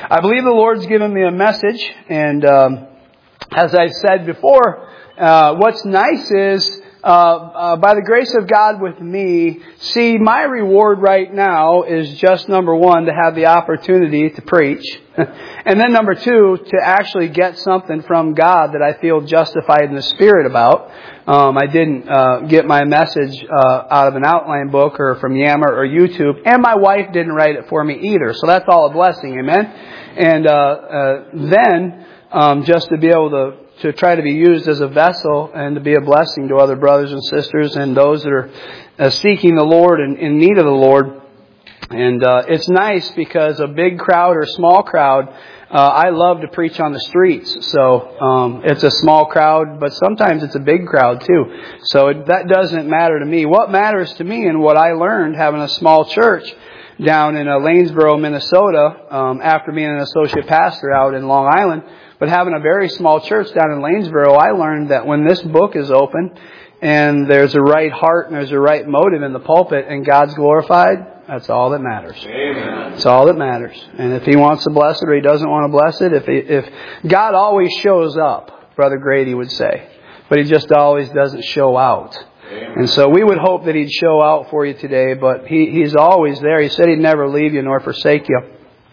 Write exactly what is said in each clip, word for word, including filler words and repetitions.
I believe the Lord's given me a message, and um, as I've said before, uh, what's nice is, uh, uh, by the grace of God with me, see, my reward right now is just number one, to have the opportunity to preach, and then number two, to actually get something from God that I feel justified in the Spirit about. Um, I didn't uh, get my message uh, out of an outline book or from Yammer or YouTube, and my wife didn't write it for me either. So that's all a blessing, amen. And uh, uh, then um, just to be able to to try to be used as a vessel and to be a blessing to other brothers and sisters and those that are uh, seeking the Lord and in need of the Lord. And uh, it's nice because a big crowd or small crowd. Uh, I love to preach on the streets, so um, it's a small crowd, but sometimes it's a big crowd too. So it, that doesn't matter to me. What matters to me and what I learned having a small church down in uh, Lanesboro, Minnesota, um, after being an associate pastor out in Long Island, but having a very small church down in Lanesboro, I learned that when this book is open and there's a right heart and there's a right motive in the pulpit and God's glorified, that's all that matters. Amen. That's all that matters. And if He wants to bless it or He doesn't want to bless it, if he, if God always shows up, Brother Grady would say, but He just always doesn't show out. Amen. And so we would hope that He'd show out for you today, but he, He's always there. He said He'd never leave you nor forsake you.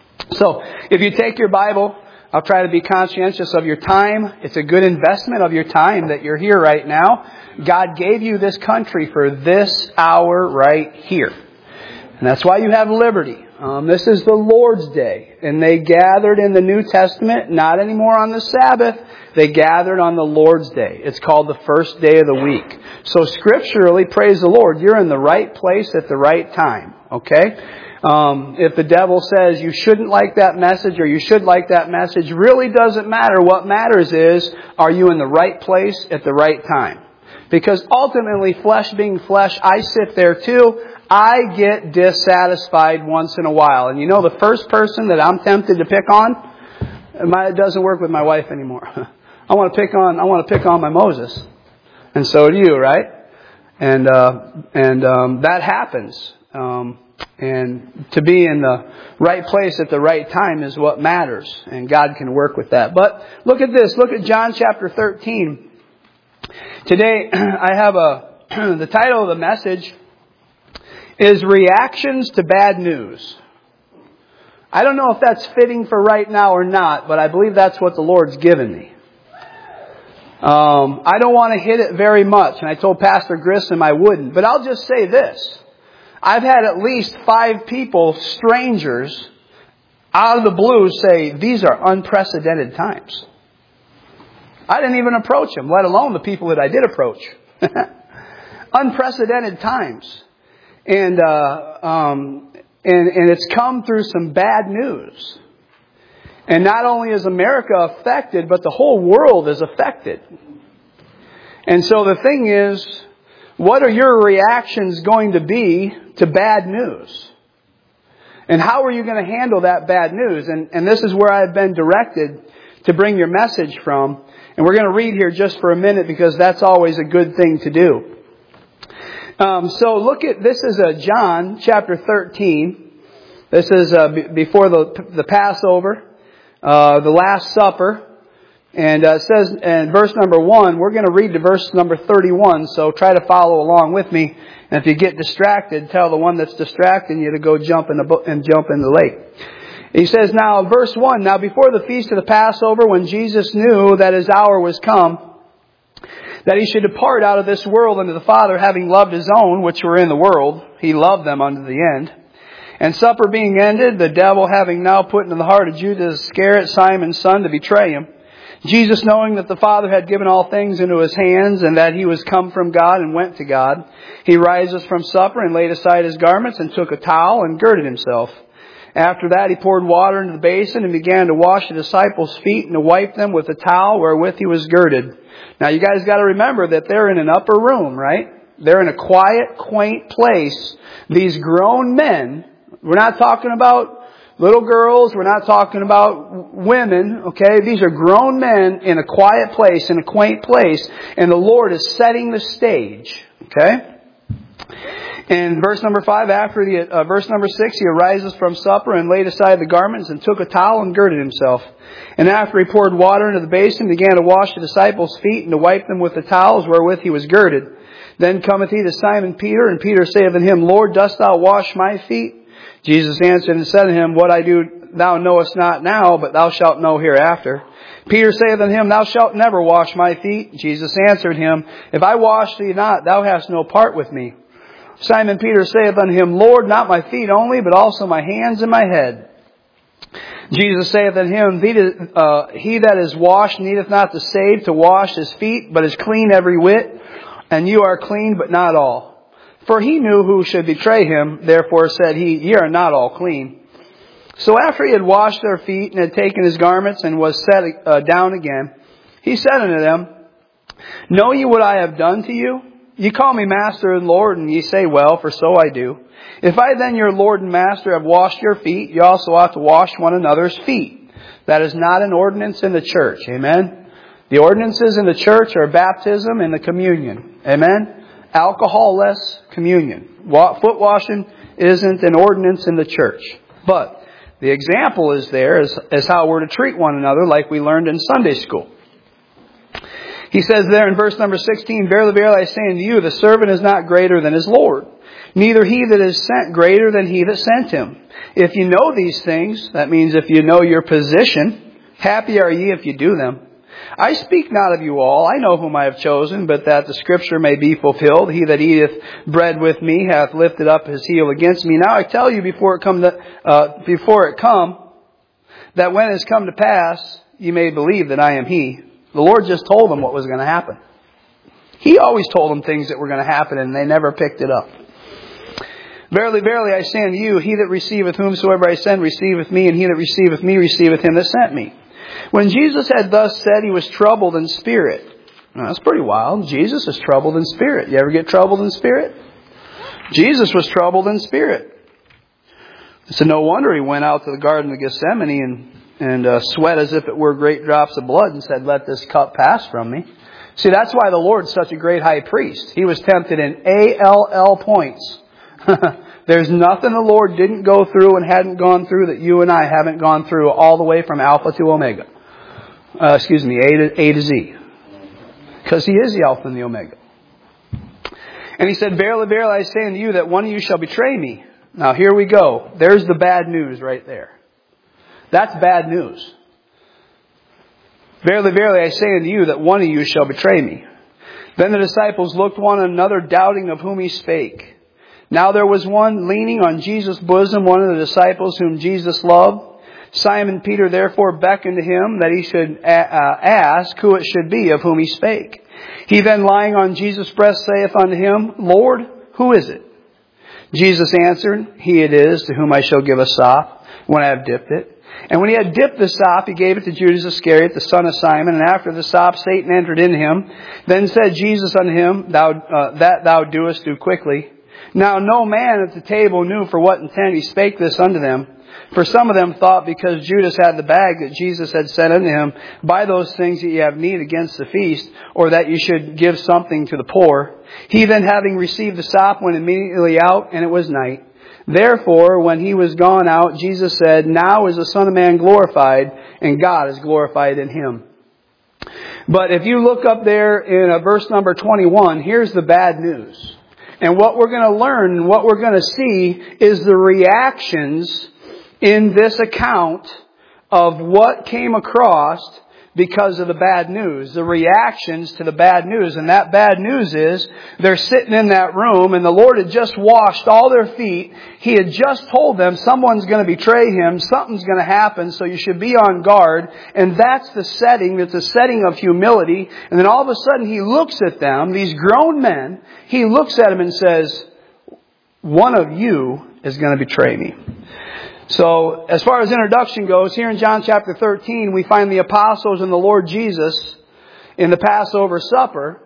So if you take your Bible, I'll try to be conscientious of your time. It's a good investment of your time that you're here right now. God gave you this country for this hour right here. And that's why you have liberty. Um, this is the Lord's Day. And they gathered in the New Testament, not anymore on the Sabbath. They gathered on the Lord's Day. It's called the first day of the week. So scripturally, praise the Lord, you're in the right place at the right time. Okay? Um, if the devil says you shouldn't like that message or you should like that message, really doesn't matter. What matters is, are you in the right place at the right time? Because ultimately, flesh being flesh, I sit there too. I get dissatisfied once in a while. And you know the first person that I'm tempted to pick on? It doesn't work with my wife anymore. I want to pick on, I want to pick on my Moses. And so do you, right? And, uh, and, um, that happens. Um, and to be in the right place at the right time is what matters. And God can work with that. But look at this. Look at John chapter thirteen. Today, I have a, the title of the message is Reactions to Bad News. I don't know if that's fitting for right now or not, but I believe that's what the Lord's given me. Um, I don't want to hit it very much, and I told Pastor Grissom I wouldn't, but I'll just say this. I've had at least five people, strangers, out of the blue say, these are unprecedented times. I didn't even approach them, let alone the people that I did approach. Unprecedented times. And, uh, um, and, and it's come through some bad news. And not only is America affected, but the whole world is affected. And so the thing is, what are your reactions going to be to bad news? And how are you going to handle that bad news? And, and this is where I've been directed to bring your message from. And we're going to read here just for a minute because that's always a good thing to do. Um, so look at, this is uh, John chapter thirteen. This is uh, b- before the the Passover, uh, the Last Supper. And uh, it says in verse number one, we're going to read to verse number thirty-one. So try to follow along with me. And if you get distracted, tell the one that's distracting you to go jump in the bo- and jump in the lake. He says now, verse one, now before the feast of the Passover, when Jesus knew that His hour was come, that He should depart out of this world unto the Father, having loved His own, which were in the world, He loved them unto the end. And supper being ended, the devil having now put into the heart of Judas Iscariot, Simon's son, to betray Him, Jesus, knowing that the Father had given all things into His hands, and that He was come from God and went to God, He rises from supper and laid aside His garments and took a towel and girded Himself. After that, He poured water into the basin and began to wash the disciples' feet and to wipe them with the towel wherewith He was girded. Now, you guys got to remember that they're in an upper room, right? They're in a quiet, quaint place. These grown men, we're not talking about little girls, we're not talking about women, okay? These are grown men in a quiet place, in a quaint place, and the Lord is setting the stage, okay? In verse number five, after the, uh, verse number six, he arises from supper and laid aside the garments and took a towel and girded himself. And after he poured water into the basin, began to wash the disciples' feet and to wipe them with the towels wherewith he was girded. Then cometh he to Simon Peter, and Peter saith unto him, Lord, dost thou wash my feet? Jesus answered and said to him, What I do thou knowest not now, but thou shalt know hereafter. Peter saith unto him, Thou shalt never wash my feet. Jesus answered him, If I wash thee not, thou hast no part with me. Simon Peter saith unto him, Lord, not my feet only, but also my hands and my head. Jesus saith unto him, uh, He that is washed needeth not to save to wash his feet, but is clean every whit. And you are clean, but not all. For he knew who should betray him. Therefore said he, Ye are not all clean. So after he had washed their feet and had taken his garments and was set uh, down again, he said unto them, Know ye what I have done to you? Ye call me Master and Lord, and ye say, Well, for so I do. If I then, your Lord and Master, have washed your feet, ye also ought to wash one another's feet. That is not an ordinance in the church. Amen? The ordinances in the church are baptism and the communion. Amen? Alcohol-less communion. Foot washing isn't an ordinance in the church. But the example is there as, as how we're to treat one another, like we learned in Sunday school. He says there in verse number sixteen, Verily, verily, I say unto you, the servant is not greater than his Lord, neither he that is sent greater than he that sent him. If you know these things, that means if you know your position, happy are ye if you do them. I speak not of you all, I know whom I have chosen, but that the scripture may be fulfilled. He that eateth bread with me hath lifted up his heel against me. Now I tell you before it come to, uh, before it come, that when it has come to pass, ye may believe that I am he. The Lord just told them what was going to happen. He always told them things that were going to happen, and they never picked it up. Verily, verily, I say unto you, he that receiveth whomsoever I send receiveth me, and he that receiveth me receiveth him that sent me. When Jesus had thus said, he was troubled in spirit. Now, that's pretty wild. Jesus is troubled in spirit. You ever get troubled in spirit? Jesus was troubled in spirit. So no wonder he went out to the Garden of Gethsemane and and uh, sweat as if it were great drops of blood and said, Let this cup pass from me. See, that's why the Lord's such a great high priest. He was tempted in A L L points. There's nothing the Lord didn't go through and hadn't gone through that you and I haven't gone through, all the way from Alpha to Omega. Uh, excuse me, A to, A to Z. Because He is the Alpha and the Omega. And He said, Verily, verily, I say unto you that one of you shall betray me. Now here we go. There's the bad news right there. That's bad news. Verily, verily, I say unto you that one of you shall betray me. Then the disciples looked one on another, doubting of whom He spake. Now there was one leaning on Jesus' bosom, one of the disciples whom Jesus loved. Simon Peter therefore beckoned to him that he should ask who it should be of whom He spake. He then, lying on Jesus' breast, saith unto him, Lord, who is it? Jesus answered, He it is to whom I shall give a sop when I have dipped it. And when he had dipped the sop, he gave it to Judas Iscariot, the son of Simon. And after the sop, Satan entered in him. Then said Jesus unto him, Thou uh, that thou doest, do quickly. Now no man at the table knew for what intent he spake this unto them. For some of them thought, because Judas had the bag, that Jesus had said unto him, Buy those things that ye have need against the feast, or that you should give something to the poor. He then, having received the sop, went immediately out, and it was night. Therefore, when he was gone out, Jesus said, Now is the Son of Man glorified, and God is glorified in Him. But if you look up there in uh, verse number twenty-one, here's the bad news. And what we're going to learn and what we're going to see is the reactions in this account of what came across because of the bad news, the reactions to the bad news. And that bad news is they're sitting in that room and the Lord had just washed all their feet. He had just told them someone's going to betray Him, something's going to happen, so you should be on guard. And that's the setting, that's a setting of humility. And then all of a sudden He looks at them, these grown men, He looks at them and says, One of you is going to betray me. So, as far as introduction goes, here in John chapter thirteen, we find the apostles and the Lord Jesus in the Passover supper.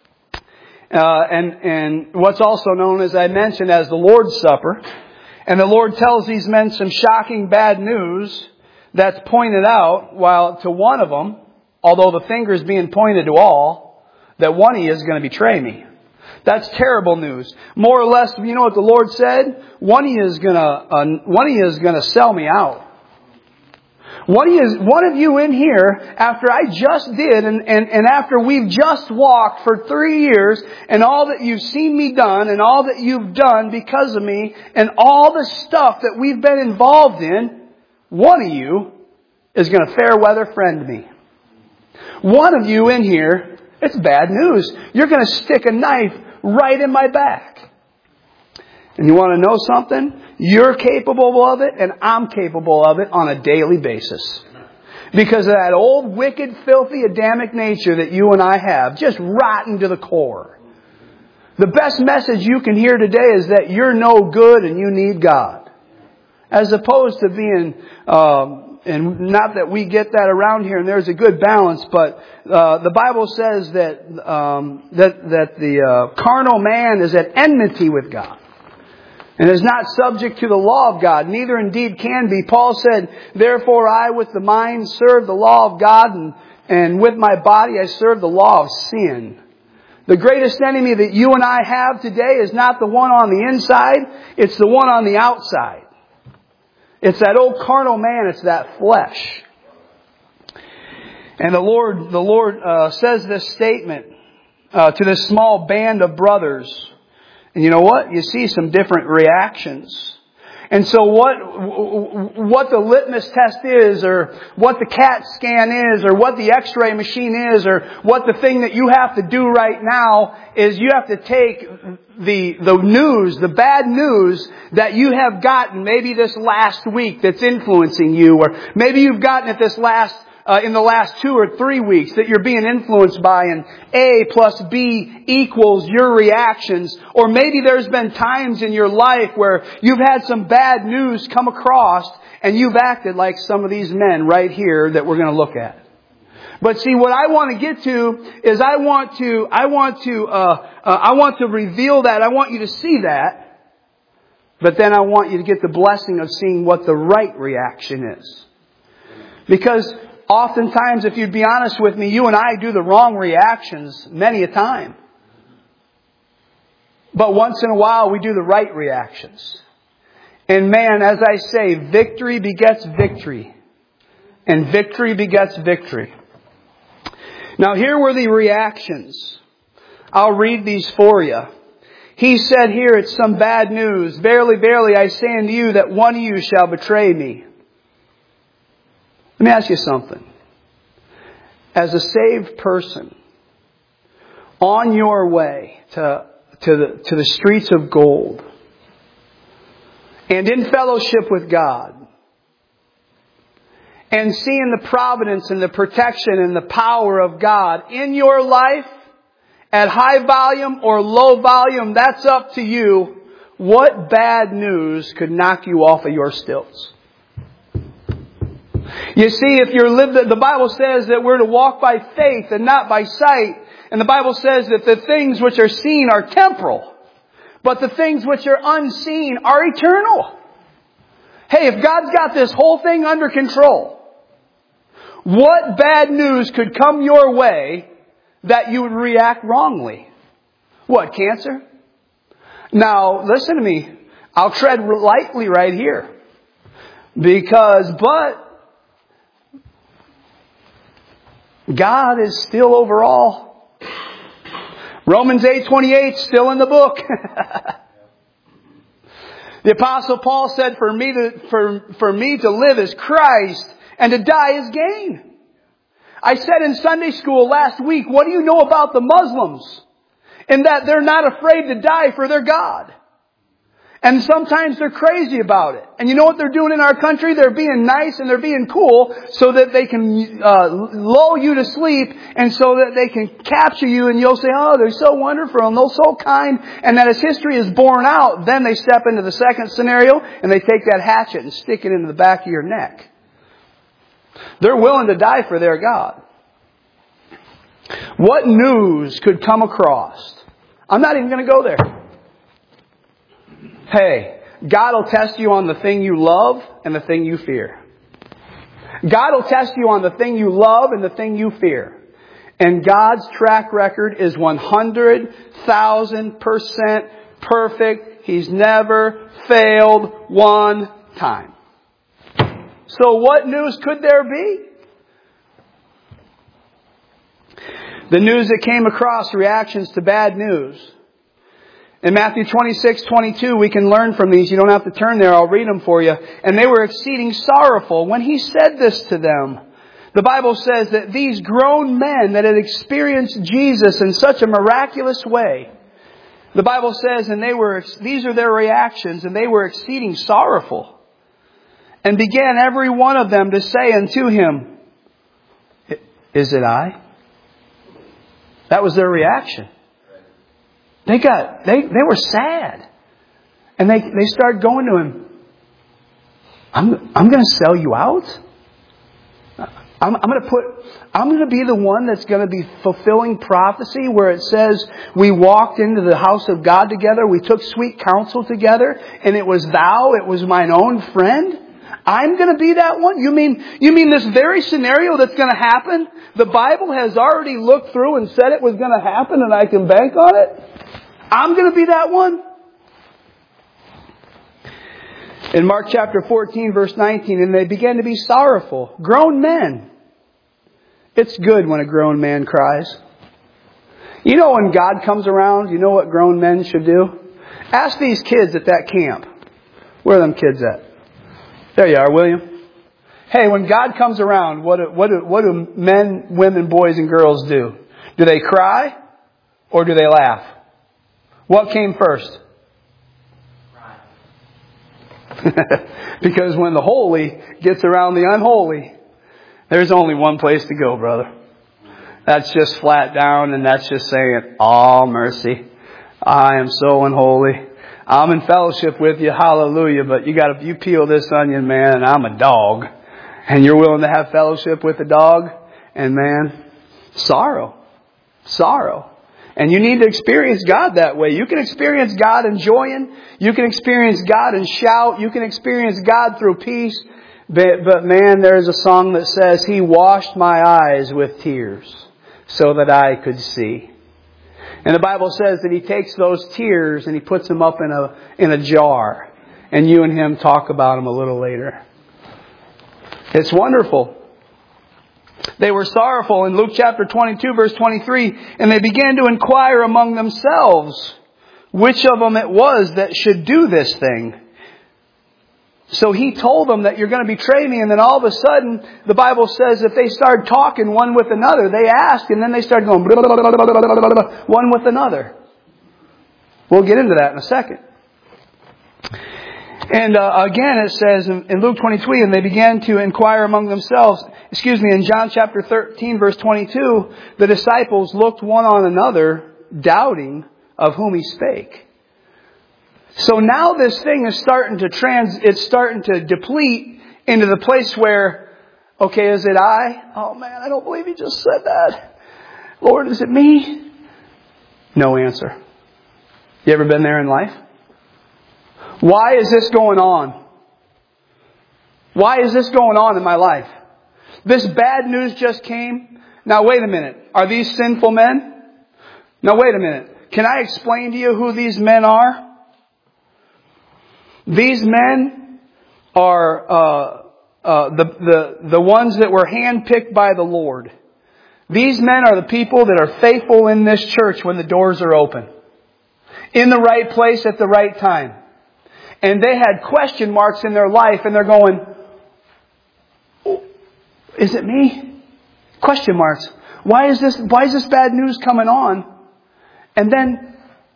Uh, and, and what's also known, as I mentioned, as the Lord's Supper. And the Lord tells these men some shocking bad news that's pointed out, while to one of them, although the finger is being pointed to all, that one of you is going to betray me. That's terrible news. More or less, you know what the Lord said? One of you is gonna, uh, one of you is gonna sell me out. One of you, one of you in here, after I just did, and, and, and after we've just walked for three years, and all that you've seen me done, and all that you've done because of me, and all the stuff that we've been involved in, one of you is going to fair weather friend me. One of you in here, it's bad news. You're going to stick a knife right in my back. And you want to know something? You're capable of it, and I'm capable of it on a daily basis. Because of that old, wicked, filthy, Adamic nature that you and I have, just rotten to the core. The best message you can hear today is that you're no good and you need God. As opposed to being, um, and not that we get that around here, and there's a good balance, but uh, the Bible says that um, that that the uh, carnal man is at enmity with God. And is not subject to the law of God. Neither indeed can be. Paul said, therefore I with the mind serve the law of God, and, and with my body I serve the law of sin. The greatest enemy that you and I have today is not the one on the inside. It's the one on the outside. It's that old carnal man. It's that flesh. And the Lord, the Lord uh, says this statement uh, to this small band of brothers. And you know what? You see some different reactions. And so what, what the litmus test is, or what the CAT scan is, or what the x-ray machine is, or what the thing that you have to do right now is you have to take the, the news, the bad news that you have gotten maybe this last week that's influencing you, or maybe you've gotten it this last Uh, in the last two or three weeks that you're being influenced by, and A plus B equals your reactions. Or maybe there's been times in your life where you've had some bad news come across and you've acted like some of these men right here that we're going to look at. But see, what I want to get to is I want to, I want to, uh, uh, I want to reveal that. I want you to see that. But then I want you to get the blessing of seeing what the right reaction is. Because oftentimes, if you'd be honest with me, you and I do the wrong reactions many a time. But once in a while, we do the right reactions. And man, as I say, victory begets victory. And victory begets victory. Now, here were the reactions. I'll read these for you. He said here, it's some bad news. Verily, verily, I say unto you that one of you shall betray me. Let me ask you something. As a saved person, on your way to, to, the, to the streets of gold, and in fellowship with God, and seeing the providence and the protection and the power of God in your life, at high volume or low volume, that's up to you. What bad news could knock you off of your stilts? You see, if you're lived, the Bible says that we're to walk by faith and not by sight. And the Bible says that the things which are seen are temporal, but the things which are unseen are eternal. Hey, if God's got this whole thing under control, what bad news could come your way that you would react wrongly? What, cancer? Now, listen to me. I'll tread lightly right here. Because, but, God is still over all. Romans eight twenty-eight, still in the book. The Apostle Paul said, for me to, for, for me to live is Christ, and to die is gain. I said in Sunday school last week, what do you know about the Muslims? In that they're not afraid to die for their God. And sometimes they're crazy about it. And you know what they're doing in our country? They're being nice and they're being cool so that they can uh, lull you to sleep, and so that they can capture you, and you'll say, oh, they're so wonderful and they're so kind. And that as history is borne out, then they step into the second scenario and they take that hatchet and stick it into the back of your neck. They're willing to die for their God. What news could come across? I'm not even going to go there. Hey, God will test you on the thing you love and the thing you fear. God will test you on the thing you love and the thing you fear. And God's track record is one hundred thousand percent perfect. He's never failed one time. So what news could there be? The news that came across reactions to bad news. In Matthew twenty-six, twenty-two, we can learn from these. You don't have to turn there. I'll read them for you. And they were exceeding sorrowful when He said this to them. The Bible says that these grown men that had experienced Jesus in such a miraculous way, the Bible says, and they were, these are their reactions, and they were exceeding sorrowful. And began every one of them to say unto Him, Is it I? That was their reaction. They got, they, they were sad. And they, they started going to Him, I'm, I'm going to sell you out? I'm, I'm going to put, I'm going to be the one that's going to be fulfilling prophecy where it says we walked into the house of God together. We took sweet counsel together and it was thou, it was mine own friend. I'm going to be that one? You mean, you mean this very scenario that's going to happen? The Bible has already looked through and said it was going to happen and I can bank on it? I'm going to be that one? In Mark chapter fourteen, verse nineteen, and they began to be sorrowful. Grown men. It's good when a grown man cries. You know when God comes around, you know what grown men should do? Ask these kids at that camp. Where are them kids at? There you are, William. Hey, when God comes around, what do, what do, what do men, women, boys, and girls do? Do they cry or do they laugh? What came first? Because when the holy gets around the unholy, there's only one place to go, brother. That's just flat down, and that's just saying, "Oh, mercy. I am so unholy. I'm in fellowship with you, hallelujah, but you got to you peel this onion, man, and I'm a dog." And you're willing to have fellowship with a dog? And man, sorrow. Sorrow. And you need to experience God that way. You can experience God enjoying. You can experience God and shout. You can experience God through peace. But, but man, there's a song that says, He washed my eyes with tears so that I could see. And the Bible says that He takes those tears and He puts them up in a, in a jar. And you and Him talk about them a little later. It's wonderful. They were sorrowful in Luke chapter twenty-two, verse twenty-three, and they began to inquire among themselves which of them it was that should do this thing. So He told them that you're going to betray me, and then all of a sudden, the Bible says that they started talking one with another. They asked, and then they started going blah, blah, blah, blah, blah, blah, blah, blah, one with another. We'll get into that in a second. And uh, again, it says in, in Luke twenty-three, and they began to inquire among themselves. Excuse me, in John chapter thirteen, verse twenty-two, the disciples looked one on another, doubting of whom He spake. So now this thing is starting to trans, it's starting to deplete into the place where, okay, is it I? Oh man, I don't believe He just said that. Lord, is it me? No answer. You ever been there in life? Why is this going on? Why is this going on in my life? This bad news just came. Now wait a minute. Are these sinful men? Now wait a minute. Can I explain to you who these men are? These men are uh, uh, the, the, the ones that were handpicked by the Lord. These men are the people that are faithful in this church when the doors are open. In the right place at the right time. And they had question marks in their life and they're going, oh, is it me? Question marks. Why is this, why is this bad news coming on? And then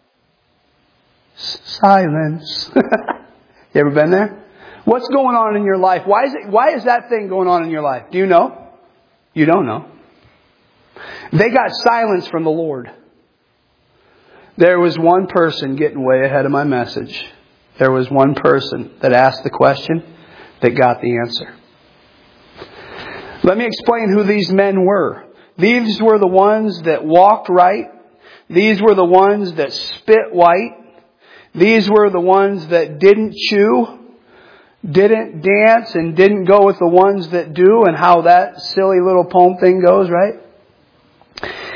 silence. You ever been there? What's going on in your life? Why is it, why is that thing going on in your life? Do you know? You don't know. They got silence from the Lord. There was one person getting way ahead of my message. There was one person that asked the question that got the answer. Let me explain who these men were. These were the ones that walked right. These were the ones that spit white. These were the ones that didn't chew, didn't dance, and didn't go with the ones that do, and how that silly little poem thing goes, right?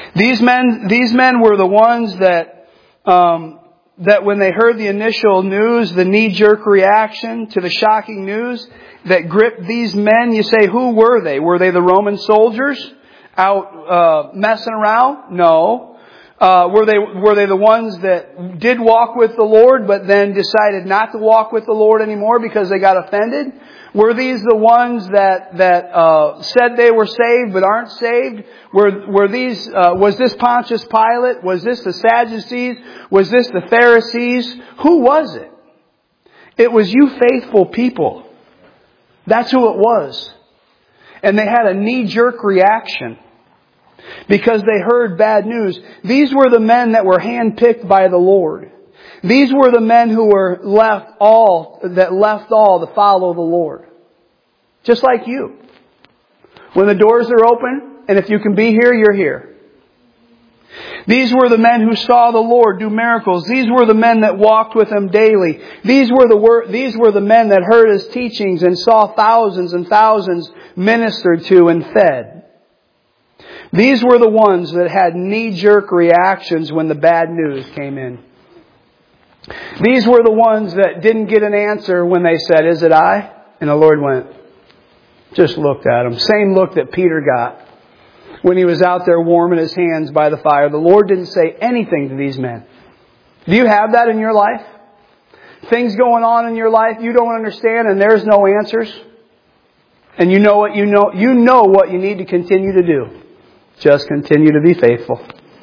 These men, these men were the ones that, um, that when they heard the initial news, the knee-jerk reaction to the shocking news that gripped these men, you say, who were they? Were they the Roman soldiers out uh, messing around? No. Uh, were they were they the ones that did walk with the Lord, but then decided not to walk with the Lord anymore because they got offended? Were these the ones that that uh, said they were saved but aren't saved? Were were these? Uh, was this Pontius Pilate? Was this the Sadducees? Was this the Pharisees? Who was it? It was you faithful people. That's who it was, and they had a knee-jerk reaction because they heard bad news. These were the men that were handpicked by the Lord. These were the men who were left all, that left all to follow the Lord. Just like you. When the doors are open, and if you can be here, you're here. These were the men who saw the Lord do miracles. These were the men that walked with Him daily. These were the these were the men that heard His teachings and saw thousands and thousands ministered to and fed. These were the ones that had knee-jerk reactions when the bad news came in. These were the ones that didn't get an answer when they said, "Is it I?" And the Lord went, just looked at them. Same look that Peter got when he was out there warming his hands by the fire. The Lord didn't say anything to these men. Do you have that in your life? Things going on in your life you don't understand and there's no answers? And you know what you know, you know what you need to continue to do. Just continue to be faithful.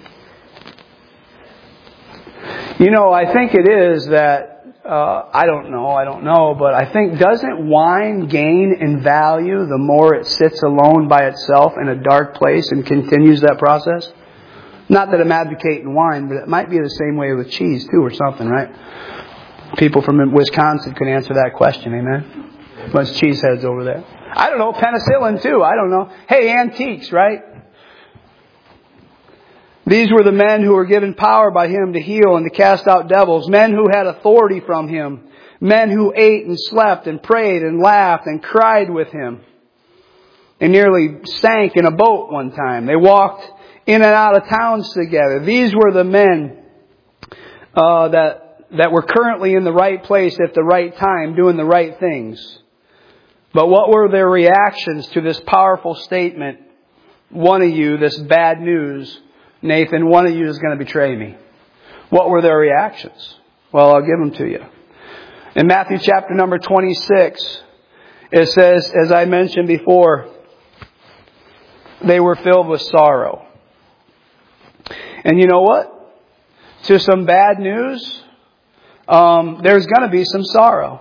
You know, I think it is that, uh, I don't know, I don't know, but I think doesn't wine gain in value the more it sits alone by itself in a dark place and continues that process? Not that I'm advocating wine, but it might be the same way with cheese too or something, right? People from Wisconsin could answer that question, amen? A bunch of cheeseheads over there. I don't know, penicillin too, I don't know. Hey, antiques, right? These were the men who were given power by Him to heal and to cast out devils. Men who had authority from Him. Men who ate and slept and prayed and laughed and cried with Him. They nearly sank in a boat one time. They walked in and out of towns together. These were the men uh, that, that were currently in the right place at the right time, doing the right things. But what were their reactions to this powerful statement? One of you, this bad news, Nathan, one of you is going to betray me. What were their reactions? Well, I'll give them to you. In Matthew chapter number twenty-six, it says, as I mentioned before, they were filled with sorrow. And you know what? To some bad news, um, there's going to be some sorrow.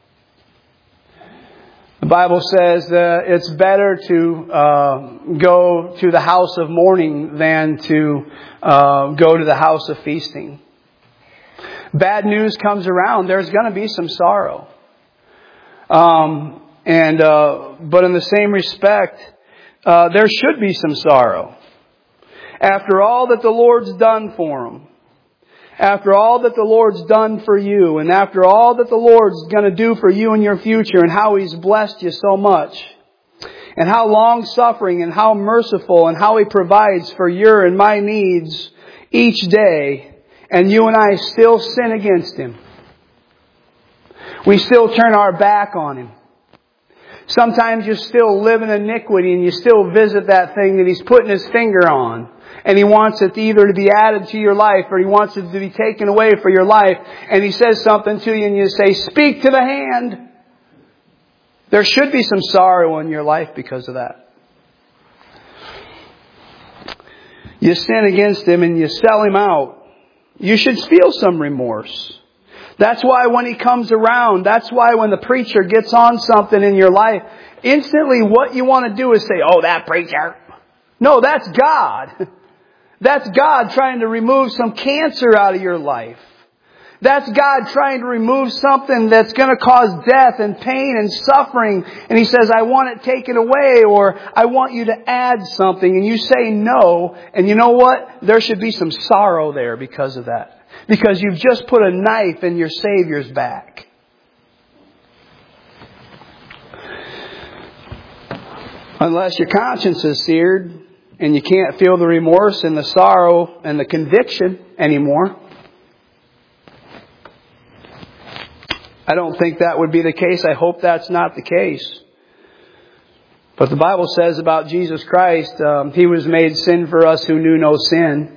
The Bible says that it's better to uh, go to the house of mourning than to uh, go to the house of feasting. Bad news comes around, there's going to be some sorrow. Um, and uh, but in the same respect, uh, there should be some sorrow. After all that the Lord's done for them, after all that the Lord's done for you, and after all that the Lord's going to do for you in your future, and how He's blessed you so much, and how long-suffering and how merciful and how He provides for your and my needs each day, and you and I still sin against Him. We still turn our back on Him. Sometimes you still live in iniquity and you still visit that thing that He's putting His finger on. And He wants it either to be added to your life or He wants it to be taken away for your life. And He says something to you and you say, "Speak to the hand." There should be some sorrow in your life because of that. You sin against Him and you sell Him out. You should feel some remorse. That's why when He comes around, that's why when the preacher gets on something in your life, instantly what you want to do is say, "Oh, that preacher." No, that's God. That's God trying to remove some cancer out of your life. That's God trying to remove something that's going to cause death and pain and suffering. And He says, "I want it taken away," or "I want you to add something." And you say no. And you know what? There should be some sorrow there because of that. Because you've just put a knife in your Savior's back. Unless your conscience is seared, and you can't feel the remorse and the sorrow and the conviction anymore. I don't think that would be the case. I hope that's not the case. But the Bible says about Jesus Christ, um, He was made sin for us who knew no sin.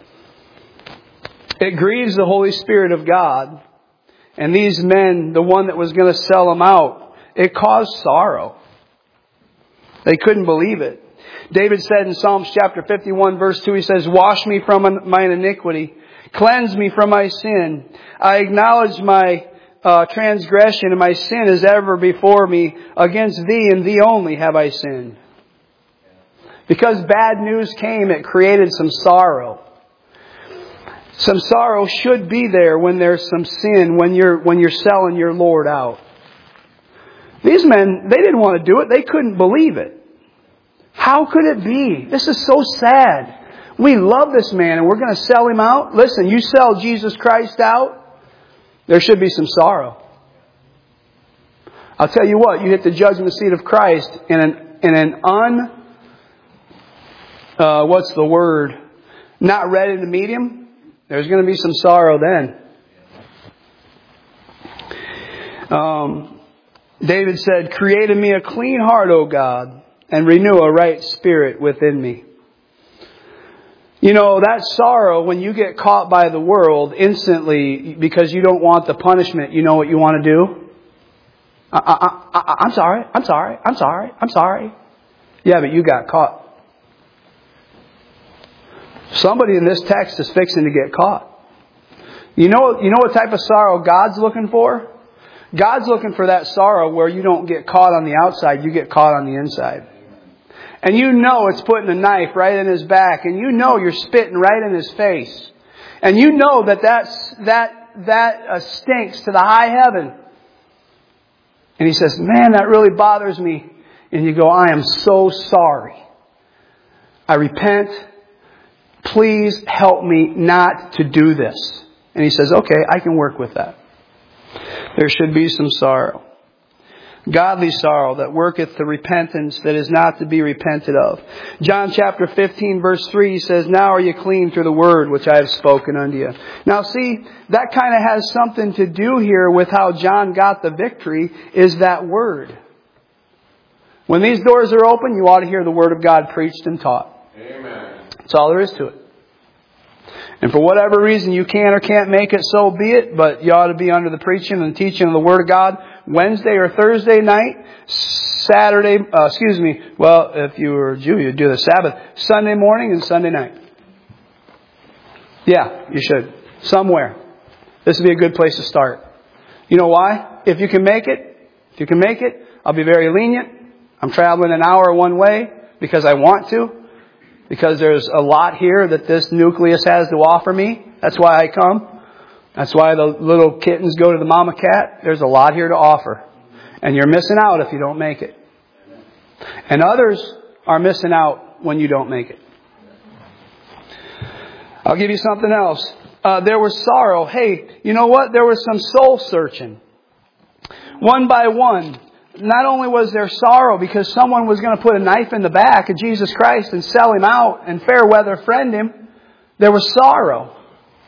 It grieves the Holy Spirit of God. And these men, the one that was going to sell them out, it caused sorrow. They couldn't believe it. David said in Psalms chapter fifty-one verse two, he says, "Wash me from mine iniquity. Cleanse me from my sin. I acknowledge my uh, transgression, and my sin is ever before me. Against Thee and Thee only have I sinned." Because bad news came, it created some sorrow. Some sorrow should be there when there's some sin, when you're when you're selling your Lord out. These men, they didn't want to do it. They couldn't believe it. How could it be? This is so sad. We love this man and we're going to sell him out. Listen, you sell Jesus Christ out, there should be some sorrow. I'll tell you what, you hit the judgment seat of Christ in an in an un uh, what's the word? Not ready to meet Him. There's going to be some sorrow then. Um, David said, "Create in me a clean heart, O God, and renew a right spirit within me." You know, that sorrow, when you get caught by the world instantly because you don't want the punishment, you know what you want to do? I, I, I, I'm sorry, I'm sorry, I'm sorry, I'm sorry. Yeah, but you got caught. Somebody in this text is fixing to get caught. You know, you know what type of sorrow God's looking for? God's looking for that sorrow where you don't get caught on the outside, you get caught on the inside. And you know it's putting a knife right in His back, and you know you're spitting right in His face. And you know that that's, that, that uh, stinks to the high heaven. And He says, "Man, that really bothers me." And you go, "I am so sorry. I repent. Please help me not to do this." And He says, "Okay, I can work with that." There should be some sorrow. Godly sorrow that worketh to repentance that is not to be repented of. John chapter fifteen verse three says, "Now are you clean through the word which I have spoken unto you." Now see, that kind of has something to do here with how John got the victory, is that word. When these doors are open, you ought to hear the word of God preached and taught. Amen. That's all there is to it. And for whatever reason you can or can't make it, so be it. But you ought to be under the preaching and teaching of the Word of God Wednesday or Thursday night, Saturday, uh, excuse me, well, if you were a Jew, you'd do the Sabbath, Sunday morning and Sunday night. Yeah, you should. Somewhere. This would be a good place to start. You know why? If you can make it, if you can make it, I'll be very lenient. I'm traveling an hour one way because I want to. Because there's a lot here that this nucleus has to offer me. That's why I come. That's why the little kittens go to the mama cat. There's a lot here to offer. And you're missing out if you don't make it. And others are missing out when you don't make it. I'll give you something else. Uh, there was sorrow. Hey, you know what? There was some soul searching. One by one. Not only was there sorrow because someone was going to put a knife in the back of Jesus Christ and sell Him out and fair weather friend Him, there was sorrow.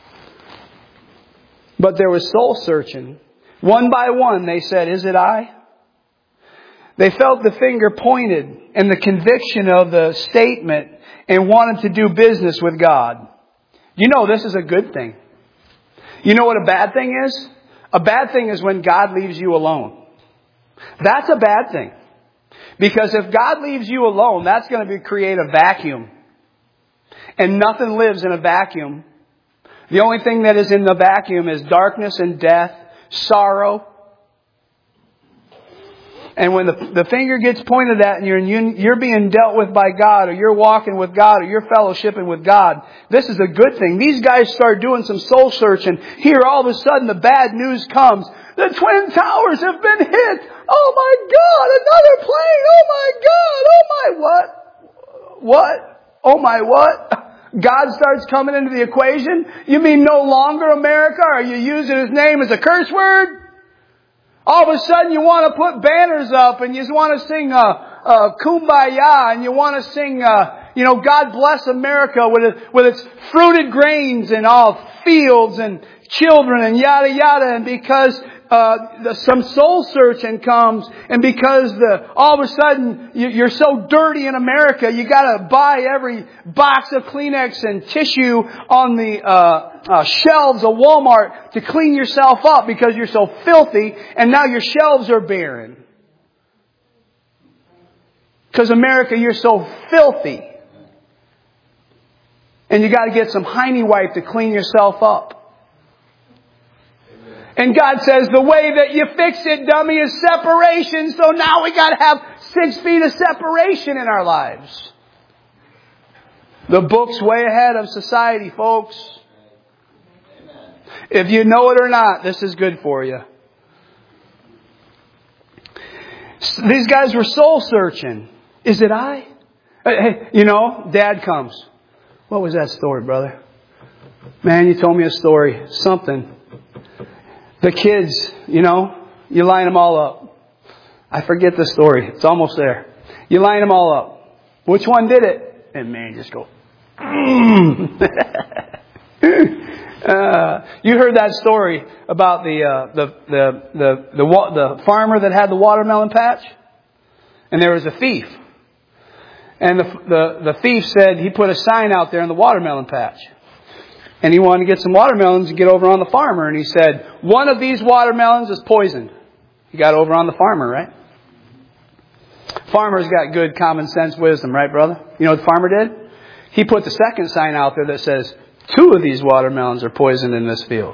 But there was soul searching. One by one they said, "Is it I?" They felt the finger pointed and the conviction of the statement and wanted to do business with God. You know this is a good thing. You know what a bad thing is? A bad thing is when God leaves you alone. That's a bad thing. Because if God leaves you alone, that's going to be, create a vacuum. And nothing lives in a vacuum. The only thing that is in the vacuum is darkness and death, sorrow. And when the, the finger gets pointed at and you're, you're being dealt with by God, or you're walking with God, or you're fellowshipping with God, this is a good thing. These guys start doing some soul searching. Here all of a sudden the bad news comes. The Twin Towers have been hit. Oh my God, another plane. Oh my God. Oh my what? What? Oh my what? God starts coming into the equation. You mean no longer America? Are you using His name as a curse word? All of a sudden you want to put banners up and you want to sing uh, uh, Kumbaya and you want to sing, uh, you know, God bless America with, it, with its fruited grains and all fields and children and yada yada. And because uh, the, some soul searching comes, and because the all of a sudden you, you're so dirty in America, you got to buy every box of Kleenex and tissue on the uh, uh, shelves of Walmart to clean yourself up because you're so filthy, and now your shelves are barren. Because America, you're so filthy. And you got to get some hiney wipe to clean yourself up. And God says, the way that you fix it, dummy, is separation. So now we got to have six feet of separation in our lives. The book's way ahead of society, folks. If you know it or not, this is good for you. These guys were soul searching. Is it I? Hey, you know, Dad comes. What was that story, brother? Man, you told me a story. Something. The kids, you know, you line them all up. I forget the story. It's almost there. You line them all up. Which one did it? And man, just go. Mm. uh, you heard that story about the uh, the the the the the farmer that had the watermelon patch, and there was a thief. And the, the, the thief said he put a sign out there in the watermelon patch. And he wanted to get some watermelons and get over on the farmer. And he said, one of these watermelons is poisoned. He got over on the farmer, right? Farmer's got good common sense wisdom, right, brother? You know what the farmer did? He put the second sign out there that says, two of these watermelons are poisoned in this field.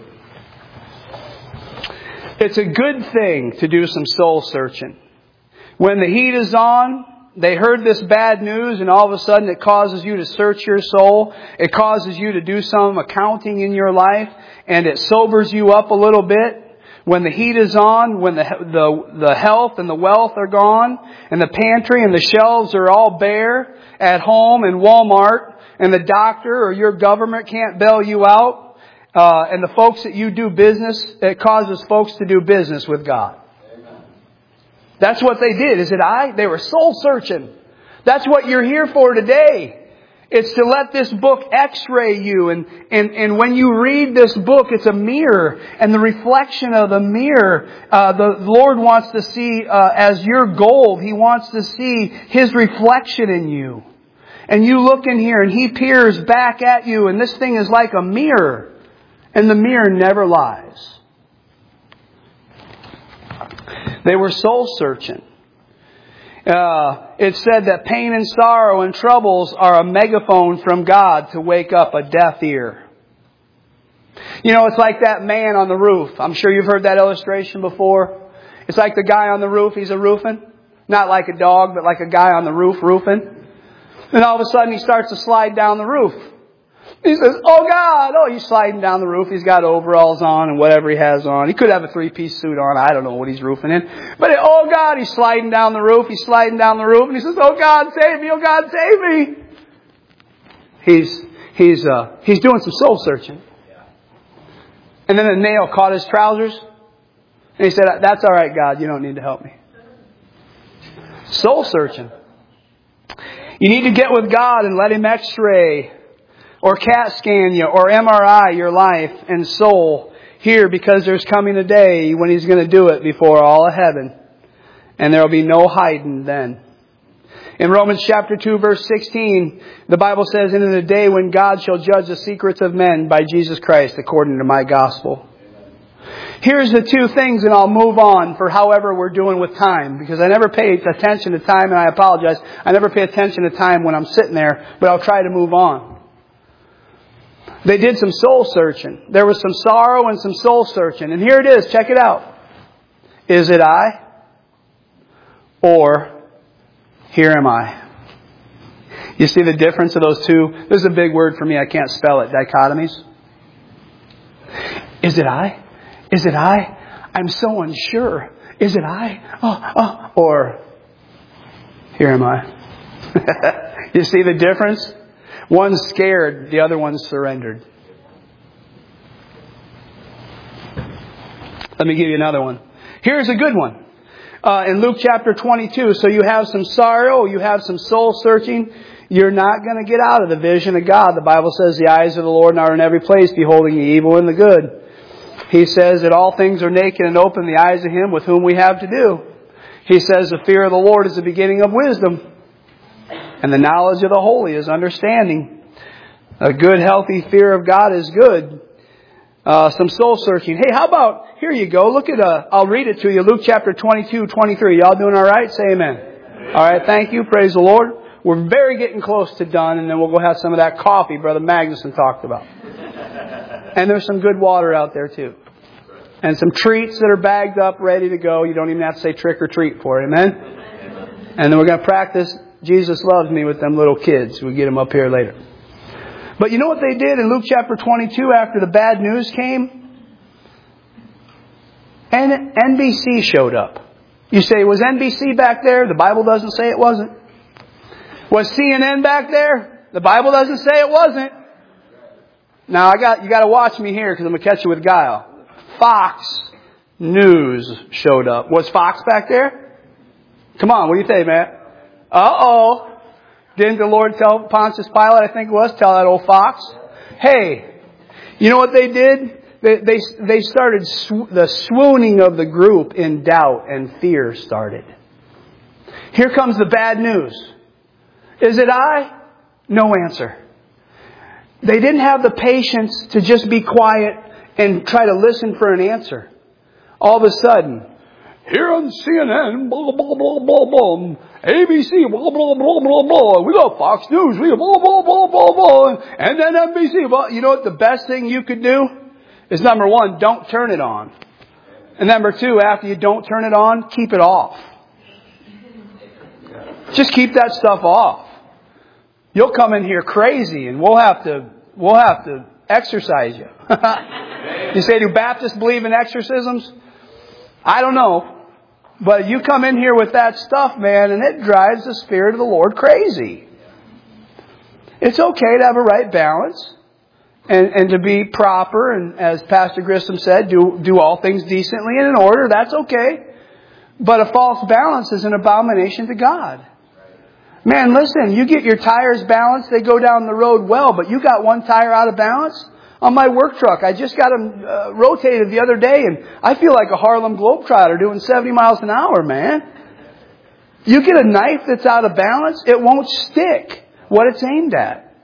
It's a good thing to do some soul searching. When the heat is on, they heard this bad news, and all of a sudden it causes you to search your soul. It causes you to do some accounting in your life, and it sobers you up a little bit. When the heat is on, when the, the, the health and the wealth are gone, and the pantry and the shelves are all bare at home in Walmart, and the doctor or your government can't bail you out, uh, and the folks that you do business, it causes folks to do business with God. That's what they did. Is it I? They were soul searching. That's what you're here for today. It's to let this book x-ray you. And, and, and when you read this book, it's a mirror. And the reflection of the mirror, uh, the Lord wants to see uh, as your gold. He wants to see His reflection in you. And you look in here and He peers back at you. And this thing is like a mirror. And the mirror never lies. They were soul searching. Uh, it said that pain and sorrow and troubles are a megaphone from God to wake up a deaf ear. You know, it's like that man on the roof. I'm sure you've heard that illustration before. It's like the guy on the roof. He's a roofing. Not like a dog, but like a guy on the roof roofing. And all of a sudden he starts to slide down the roof. He says, oh God, oh, he's sliding down the roof. He's got overalls on and whatever he has on. He could have a three-piece suit on. I don't know what he's roofing in. But oh God, he's sliding down the roof. He's sliding down the roof. And he says, oh God, save me. Oh God, save me. He's, he's, uh, he's doing some soul searching. And then a nail caught his trousers. And he said, that's all right, God. You don't need to help me. Soul searching. You need to get with God and let Him x-ray or CAT scan you, or M R I your life and soul here, because there's coming a day when He's going to do it before all of heaven. And there will be no hiding then. In Romans chapter two, verse sixteen, the Bible says, "In the day when God shall judge the secrets of men by Jesus Christ, according to my gospel." Here's the two things, and I'll move on for however we're doing with time, because I never pay attention to time, and I apologize. I never pay attention to time when I'm sitting there, but I'll try to move on. They did some soul searching. There was some sorrow and some soul searching. And here it is. Check it out. Is it I? Or here am I? You see the difference of those two? This is a big word for me. I can't spell it. Dichotomies. Is it I? Is it I? I'm so unsure. Is it I? Oh, oh. Or here am I? You see the difference? One's scared, the other one's surrendered. Let me give you another one. Here's a good one. Uh, in Luke chapter twenty-two, so you have some sorrow, you have some soul searching, You're not going to get out of the vision of God. The Bible says the eyes of the Lord are in every place, beholding the evil and the good. He says that all things are naked and open in the eyes of Him with whom we have to do. He says the fear of the Lord is the beginning of wisdom. And the knowledge of the holy is understanding. A good, healthy fear of God is good. Uh, some soul searching. Hey, how about, here you go. Look at, uh, I'll read it to you. Luke chapter twenty-two, twenty-three. Y'all doing all right? Say amen. Amen. All right. Thank you. Praise the Lord. We're very getting close to done, and then we'll go have some of that coffee Brother Magnuson talked about. And there's some good water out there too. And some treats that are bagged up, ready to go. You don't even have to say trick or treat for it. Amen? And then we're going to practice Jesus Loves Me with them little kids. We'll get them up here later. But you know what they did in Luke chapter twenty-two after the bad news came? N B C showed up. You say, was N B C back there? The Bible doesn't say it wasn't. Was C N N back there? The Bible doesn't say it wasn't. Now I got you got to watch me here because I'm going to catch you with guile. Fox News showed up. Was Fox back there? Come on, what do you say, Matt? Uh-oh. Didn't the Lord tell Pontius Pilate, I think it was, tell that old fox? Hey, you know what they did? They they, they started, sw- the swooning of the group in doubt and fear started. Here comes the bad news. Is it I? No answer. They didn't have the patience to just be quiet and try to listen for an answer. All of a sudden, here on C N N, blah, blah, blah, blah, blah, A B C, blah, blah, blah, blah, blah, we got Fox News, we got blah, blah, blah, blah, blah, and then N B C. Well, you know what the best thing you could do is, number one, don't turn it on. And number two, after you don't turn it on, keep it off. Just keep that stuff off. You'll come in here crazy and we'll have to, we'll have to exorcise you. You say, do Baptists believe in exorcisms? I don't know. But you come in here with that stuff, man, and it drives the Spirit of the Lord crazy. It's okay to have a right balance and, and to be proper. And as Pastor Grissom said, do, do all things decently and in order. That's okay. But a false balance is an abomination to God. Man, listen, you get your tires balanced, they go down the road well, but you got one tire out of balance? On my work truck, I just got them uh, rotated the other day, and I feel like a Harlem Globetrotter doing seventy miles an hour, man. You get a knife that's out of balance, it won't stick what it's aimed at.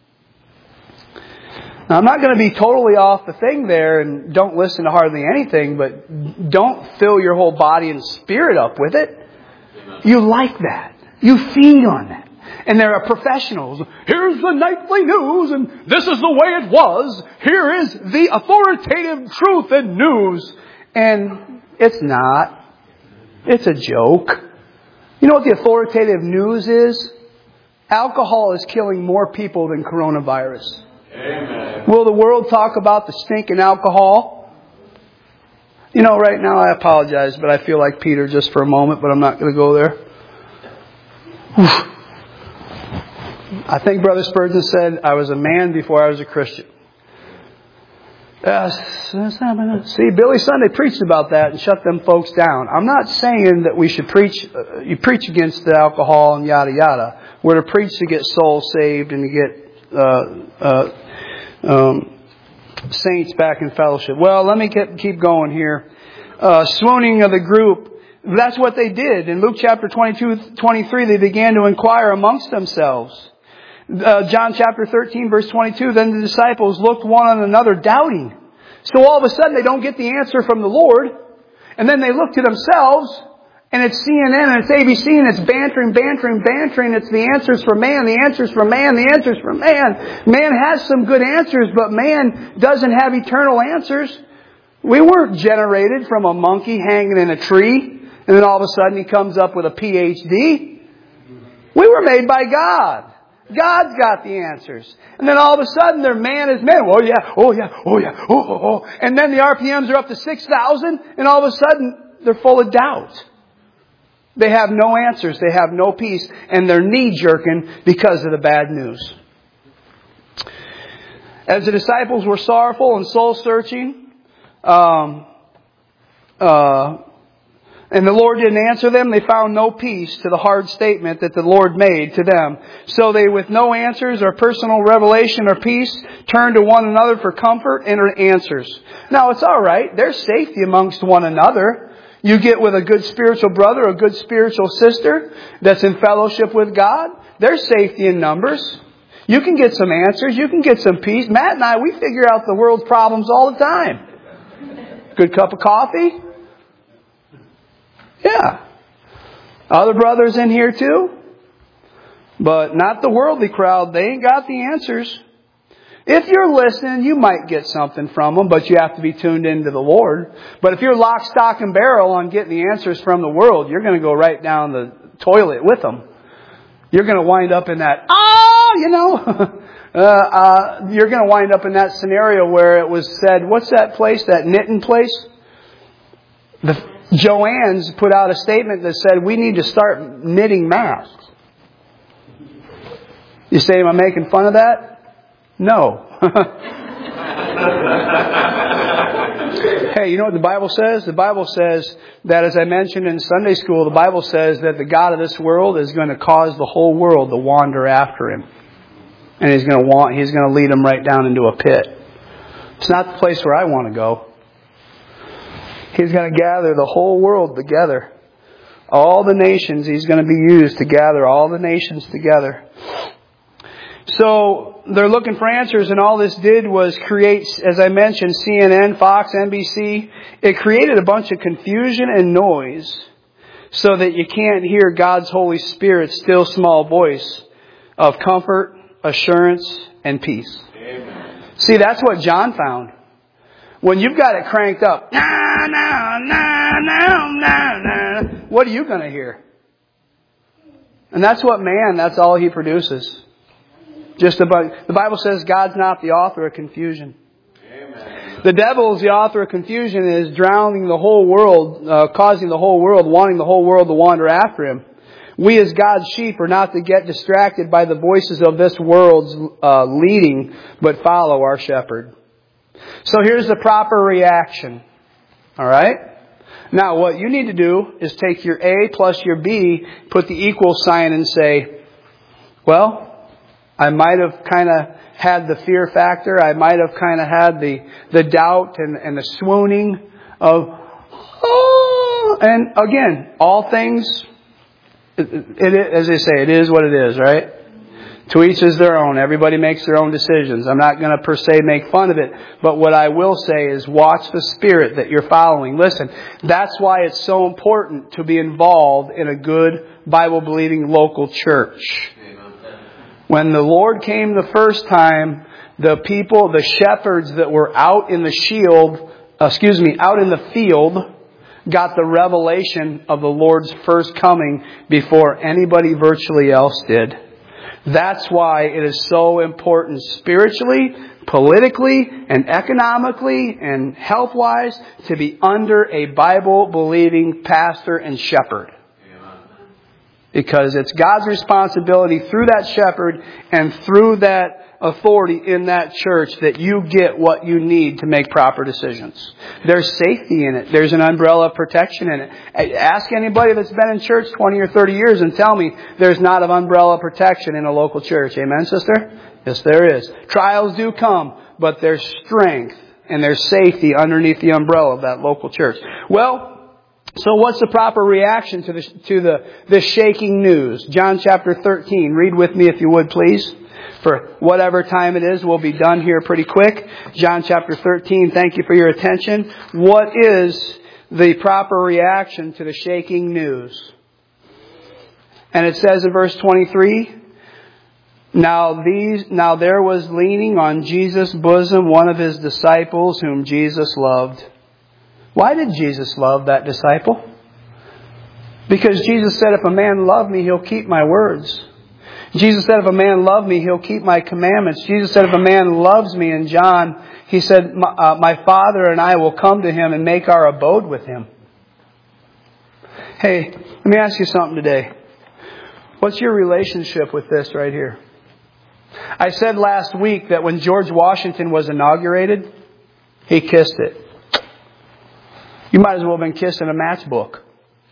Now, I'm not going to be totally off the thing there, and don't listen to hardly anything, but don't fill your whole body and spirit up with it. You like that. You feed on that. And there are professionals. Here's the nightly news, and this is the way it was. Here is the authoritative truth and news. And it's not. It's a joke. You know what the authoritative news is? Alcohol is killing more people than coronavirus. Amen. Will the world talk about the stinking alcohol? You know, right now I apologize, but I feel like Peter just for a moment, but I'm not going to go there. Whew. I think Brother Spurgeon said, I was a man before I was a Christian. Uh, see, Billy Sunday preached about that and shut them folks down. I'm not saying that we should preach, uh, you preach against the alcohol and yada yada. We're to preach to get souls saved and to get uh, uh, um, saints back in fellowship. Well, let me get, keep going here. Uh, swooning of the group. That's what they did. In Luke chapter twenty-two, twenty-three, they began to inquire amongst themselves. Uh, John chapter thirteen, verse twenty-two, then the disciples looked one on another doubting. So all of a sudden they don't get the answer from the Lord. And then they look to themselves, and it's C N N and it's A B C and it's bantering, bantering, bantering. It's the answers from man, the answers from man, the answers from man. Man has some good answers, but man doesn't have eternal answers. We weren't generated from a monkey hanging in a tree, and then all of a sudden he comes up with a P H D. We were made by God. God's got the answers. And then all of a sudden their man is man. Oh yeah, oh yeah, oh yeah, oh, oh, oh. And then the R P Ms are up to six thousand, and all of a sudden they're full of doubt. They have no answers. They have no peace. And they're knee-jerking because of the bad news. As the disciples were sorrowful and soul-searching, um, uh, And the Lord didn't answer them. They found no peace to the hard statement that the Lord made to them. So they, with no answers or personal revelation or peace, turned to one another for comfort and answers. Now, it's all right. There's safety amongst one another. You get with a good spiritual brother, a good spiritual sister that's in fellowship with God. There's safety in numbers. You can get some answers. You can get some peace. Matt and I, we figure out the world's problems all the time. Good cup of coffee. Yeah. Other brothers in here too. But not the worldly crowd. They ain't got the answers. If you're listening, you might get something from them, but you have to be tuned into the Lord. But if you're lock, stock, and barrel on getting the answers from the world, you're going to go right down the toilet with them. You're going to wind up in that, oh, you know, uh, uh, you're going to wind up in that scenario where it was said, what's that place, that knitting place? The Joann's put out a statement that said, we need to start knitting masks. You say, am I making fun of that? No. Hey, you know what the Bible says? The Bible says that, as I mentioned in Sunday school, the Bible says that the God of this world is going to cause the whole world to wander after Him. And He's going to want, He's going to lead them right down into a pit. It's not the place where I want to go. He's going to gather the whole world together. All the nations, He's going to be used to gather all the nations together. So they're looking for answers, and all this did was create, as I mentioned, C N N, Fox, N B C. It created a bunch of confusion and noise so that you can't hear God's Holy Spirit's still small voice of comfort, assurance, and peace. Amen. See, that's what John found. When you've got it cranked up, nah, nah, nah, nah, nah, nah, what are you going to hear? And that's what man, that's all he produces. Just about, the Bible says God's not the author of confusion. Amen. The devil is the author of confusion and is drowning the whole world, uh, causing the whole world, wanting the whole world to wander after him. We as God's sheep are not to get distracted by the voices of this world's uh, leading, but follow our shepherd. So here's the proper reaction. All right? Now what you need to do is take your A plus your B, put the equal sign and say, well, I might have kind of had the fear factor. I might have kind of had the, the doubt and, and the swooning of, oh, and again, all things, it, it, as they say, it is what it is, right? To each is their own. Everybody makes their own decisions. I'm not going to per se make fun of it. But what I will say is watch the spirit that you're following. Listen, that's why it's so important to be involved in a good Bible-believing local church. When the Lord came the first time, the people, the shepherds that were out in the shield, uh, excuse me, out in the field, got the revelation of the Lord's first coming before anybody virtually else did. That's why it is so important spiritually, politically, and economically, and health-wise to be under a Bible-believing pastor and shepherd. Because it's God's responsibility through that shepherd and through that authority in that church that you get what you need to make proper decisions. There's safety in it. There's an umbrella of protection in it. Ask anybody that's been in church twenty or thirty years and tell me there's not an umbrella of protection in a local church. Amen, sister? Yes, there is. Trials do come, but there's strength and there's safety underneath the umbrella of that local church. Well, so what's the proper reaction to the to the, the shaking news? John chapter thirteen. Read with me if you would, please. For whatever time it is, we'll be done here pretty quick. John chapter thirteen. Thank you for your attention. What is the proper reaction to the shaking news? And it says in verse twenty-three, Now these now there was leaning on Jesus' bosom one of his disciples whom Jesus loved. Why did Jesus love that disciple? Because Jesus said, if a man love me, he'll keep my words. Jesus said, if a man love me, he'll keep my commandments. Jesus said, if a man loves me, in John, he said, my, uh, my Father and I will come to him and make our abode with him. Hey, let me ask you something today. What's your relationship with this right here? I said last week that when George Washington was inaugurated, he kissed it. You might as well have been kissing a matchbook.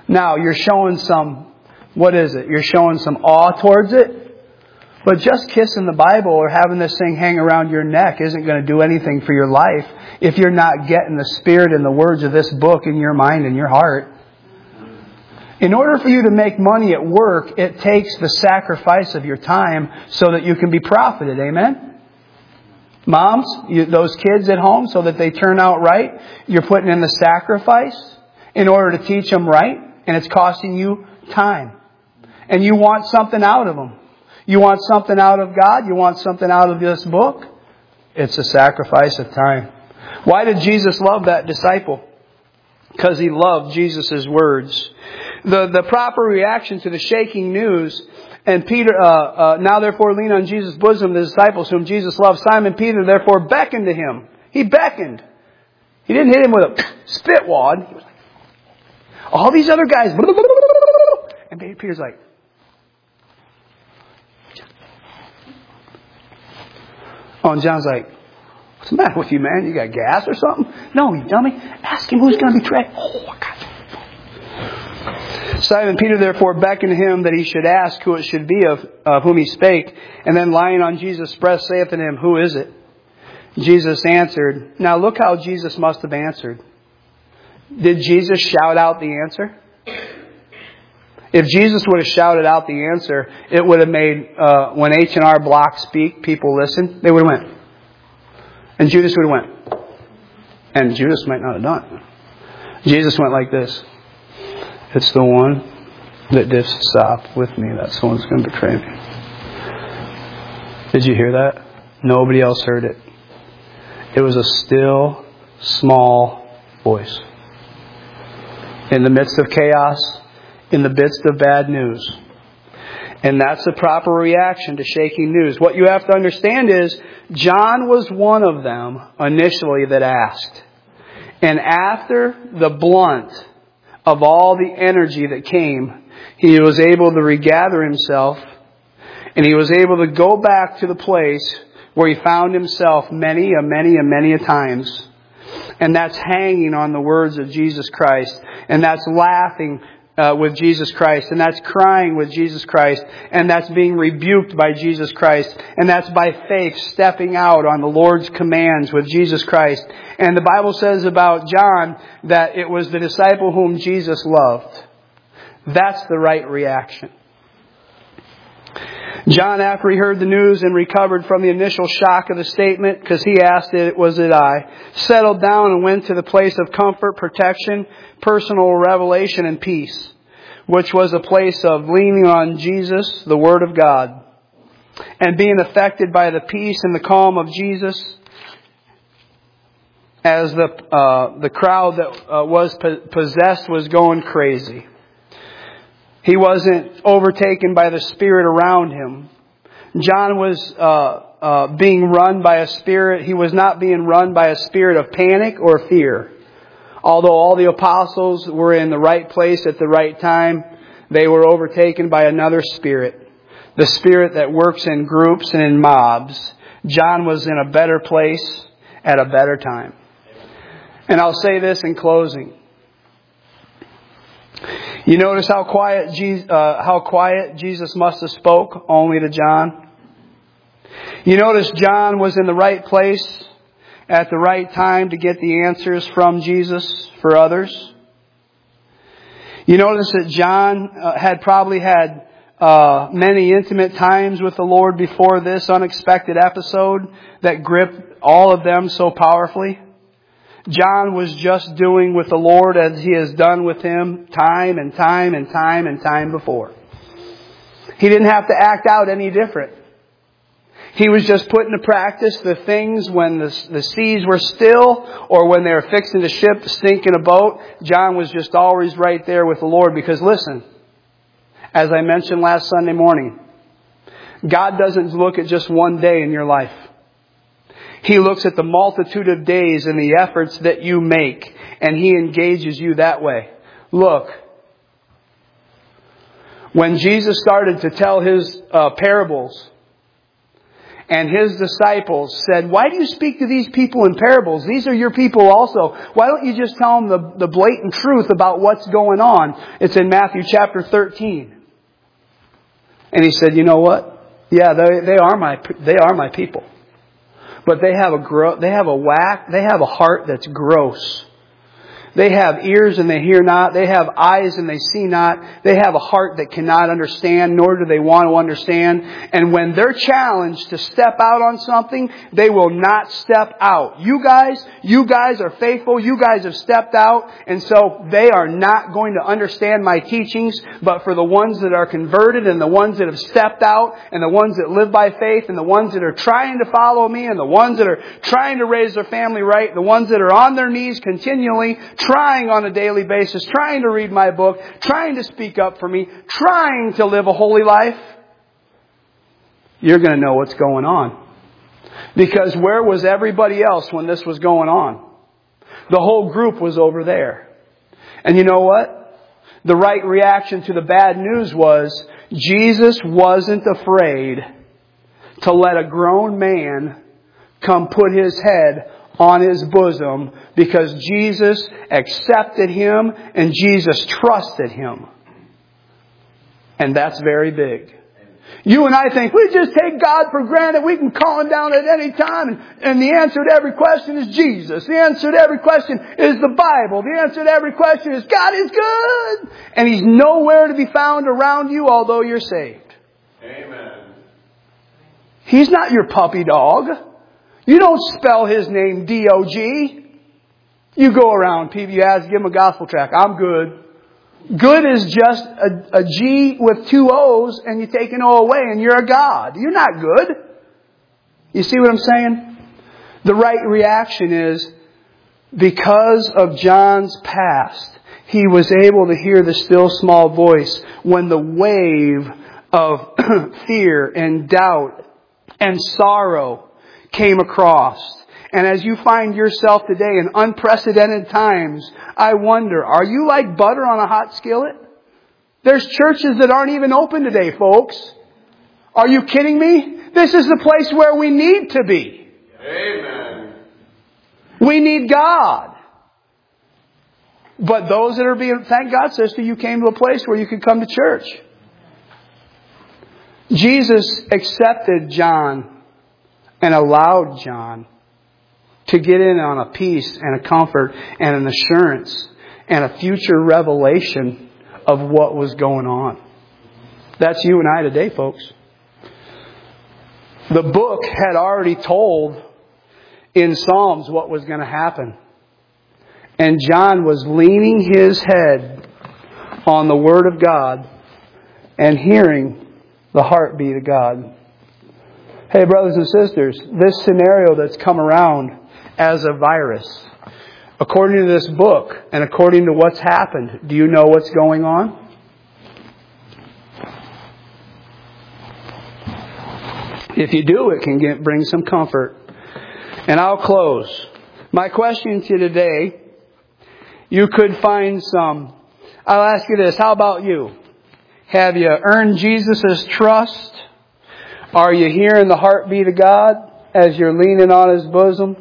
Now, you're showing some, what is it? You're showing some awe towards it. But just kissing the Bible or having this thing hang around your neck isn't going to do anything for your life if you're not getting the Spirit and the words of this book in your mind and your heart. In order for you to make money at work, it takes the sacrifice of your time so that you can be profited. Amen? Moms, you, those kids at home, so that they turn out right, you're putting in the sacrifice in order to teach them right, and it's costing you time. And you want something out of them. You want something out of God? You want something out of this book? It's a sacrifice of time. Why did Jesus love that disciple? Because he loved Jesus' words. The, the proper reaction to the shaking news, and Peter, uh, uh, now therefore lean on Jesus' bosom, the disciples whom Jesus loved. Simon Peter therefore beckoned to him. He beckoned. He didn't hit him with a spit wad. He was like, all these other guys, and Peter's like, oh, and John's like, what's the matter with you, man? You got gas or something? No, you dummy. Ask him who's going to betray. Oh, I got you. Simon Peter therefore beckoned to him that he should ask who it should be of, of whom he spake. And then lying on Jesus' breast saith unto him, who is it? Jesus answered. Now look how Jesus must have answered. Did Jesus shout out the answer? If Jesus would have shouted out the answer, it would have made, uh, when H and R Block speak, people listen. They would have went. And Judas would have went. And Judas might not have done it. Jesus went like this. It's the one that did stop with me. That's the one that's going to betray me. Did you hear that? Nobody else heard it. It was a still, small voice. In the midst of chaos, in the midst of bad news. And that's the proper reaction to shaking news. What you have to understand is, John was one of them initially that asked. And after the blunt of all the energy that came, he was able to regather himself. And he was able to go back to the place where he found himself many, a many, a many a times. And that's hanging on the words of Jesus Christ. And that's laughing Uh, with Jesus Christ, and that's crying with Jesus Christ, and that's being rebuked by Jesus Christ, and that's by faith stepping out on the Lord's commands with Jesus Christ. And the Bible says about John that it was the disciple whom Jesus loved. That's the right reaction. John, after he heard the news and recovered from the initial shock of the statement, because he asked it, was it I, settled down and went to the place of comfort, protection, personal revelation, and peace, which was a place of leaning on Jesus, the Word of God, and being affected by the peace and the calm of Jesus, as the uh, the crowd that uh, was possessed was going crazy. He wasn't overtaken by the spirit around him. John was uh, uh, being run by a spirit. He was not being run by a spirit of panic or fear. Although all the apostles were in the right place at the right time, they were overtaken by another spirit. The spirit that works in groups and in mobs. John was in a better place at a better time. And I'll say this in closing. You notice how quiet Jesus, uh, how quiet Jesus must have spoke only to John? You notice John was in the right place at the right time to get the answers from Jesus for others? You notice that John uh, had probably had uh, many intimate times with the Lord before this unexpected episode that gripped all of them so powerfully? John was just doing with the Lord as he has done with him time and time and time and time before. He didn't have to act out any different. He was just putting to practice the things when the, the seas were still or when they were fixing the ship to sink in a boat. John was just always right there with the Lord because listen, as I mentioned last Sunday morning, God doesn't look at just one day in your life. He looks at the multitude of days and the efforts that you make, and He engages you that way. Look, when Jesus started to tell His uh, parables, And His disciples said, why do you speak to these people in parables? These are your people also. Why don't you just tell them the, the blatant truth about what's going on? It's in Matthew chapter thirteen. And He said, you know what? Yeah, they, they are my they are my people. But they have a gro- they have a whack, they have a heart that's gross. They have ears and they hear not. They have eyes and they see not. They have a heart that cannot understand, nor do they want to understand. And when they're challenged to step out on something, they will not step out. You guys, you guys are faithful. You guys have stepped out. And so they are not going to understand my teachings. But for the ones that are converted and the ones that have stepped out and the ones that live by faith and the ones that are trying to follow me and the ones that are trying to raise their family right, the ones that are on their knees continually, trying on a daily basis, trying to read my book, trying to speak up for me, trying to live a holy life, you're going to know what's going on. Because where was everybody else when this was going on? The whole group was over there. And you know what? The right reaction to the bad news was Jesus wasn't afraid to let a grown man come put his head on His bosom, because Jesus accepted him and Jesus trusted him. And that's very big. You and I think we just take God for granted. We can call Him down at any time. And, and the answer to every question is Jesus. The answer to every question is the Bible. The answer to every question is God is good. And He's nowhere to be found around you, although you're saved. Amen. He's not your puppy dog. You don't spell His name D O G. You go around, people, you ask, give them a gospel tract. I'm good. Good is just a, a G with two O's and you take an O away and you're a God. You're not good. You see what I'm saying? The right reaction is, because of John's past, he was able to hear the still small voice when the wave of fear and doubt and sorrow came across. And as you find yourself today in unprecedented times, I wonder, are you like butter on a hot skillet? There's churches that aren't even open today, folks. Are you kidding me? This is the place where we need to be. Amen. We need God. But those that are being, thank God, sister, you came to a place where you could come to church. Jesus accepted John and allowed John to get in on a peace and a comfort and an assurance and a future revelation of what was going on. That's you and I today, folks. The book had already told in Psalms what was going to happen. And John was leaning his head on the Word of God and hearing the heartbeat of God. Hey, brothers and sisters, this scenario that's come around as a virus, according to this book and according to what's happened, do you know what's going on? If you do, it can get, bring some comfort. And I'll close. My question to you today, you could find some. I'll ask you this. How about you? Have you earned Jesus' trust? Are you hearing the heartbeat of God as you're leaning on His bosom?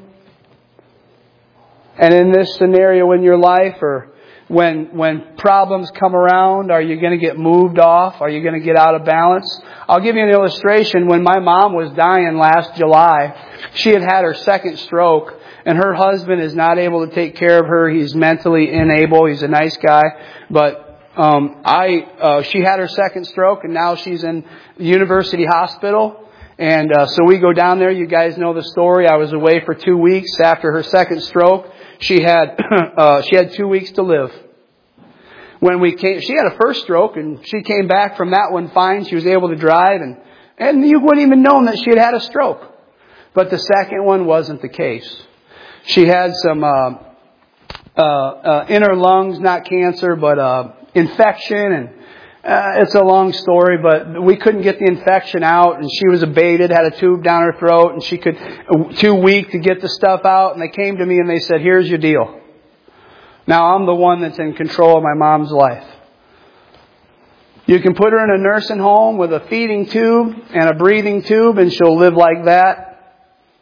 And in this scenario in your life, or when when problems come around, are you going to get moved off? Are you going to get out of balance? I'll give you an illustration. When my mom was dying last July, she had had her second stroke, and her husband is not able to take care of her. He's mentally unable. He's a nice guy, but Um, I, uh, she had her second stroke and now she's in University Hospital. And, uh, so we go down there. You guys know the story. I was away for two weeks after her second stroke. She had, uh, she had two weeks to live. When we came, she had a first stroke and she came back from that one fine. She was able to drive and, and you wouldn't even known that she had had a stroke. But the second one wasn't the case. She had some, uh, uh, uh, in her lungs, not cancer, but, uh, infection, and uh, it's a long story, but we couldn't get the infection out, and she was abated, had a tube down her throat, and she could, too weak to get the stuff out, and they came to me and they said, here's your deal. Now I'm the one that's in control of my mom's life. You can put her in a nursing home with a feeding tube and a breathing tube and she'll live like that.